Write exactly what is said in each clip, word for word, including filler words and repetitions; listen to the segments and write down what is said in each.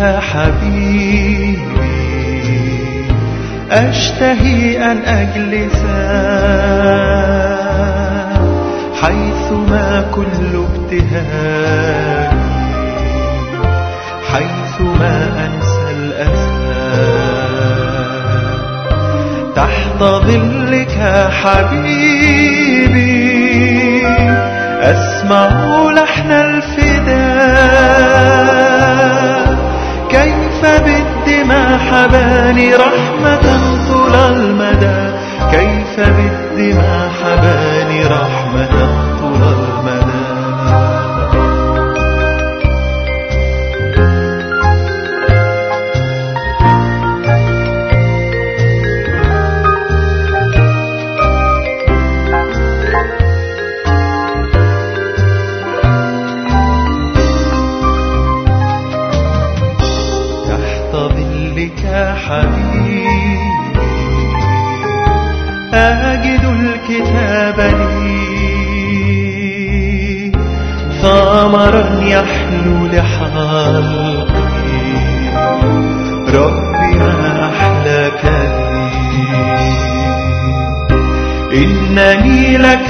يا حبيبي أشتهي أن أجلس حيثما كل ابتهاجي، حيثما أنسى الأسى تحت ظلك حبيبي، أسمع لحن الفداء كيف بالدماء حباني رحمة طول المدى، كيف بالدماء حباني رحمة طول المدى. حبيبي أجد الكتاب لي ثمرا يحلو لحلقي، ربي ما أحلاك لي، إنني لك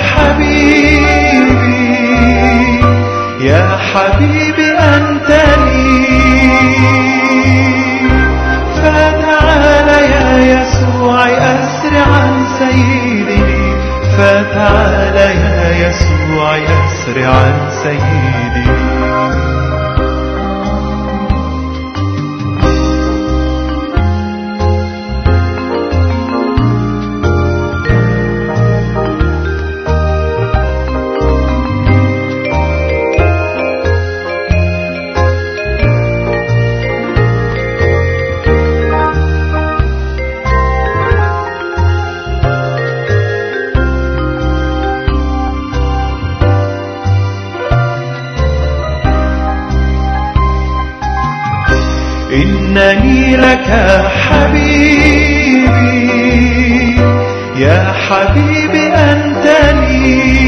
حبيبي يا حبيبي أنت لي، فتعال يا يسوع أسرعا سيدي، فتعال يا يسوع أسرعا سيدي. إنني لك حبيبي يا حبيبي أنت لي،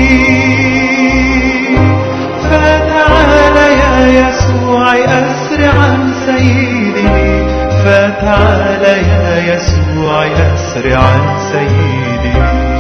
فتعال يا يسوع أسرعا سيدي، فتعال يا يسوع أسرعا سيدي.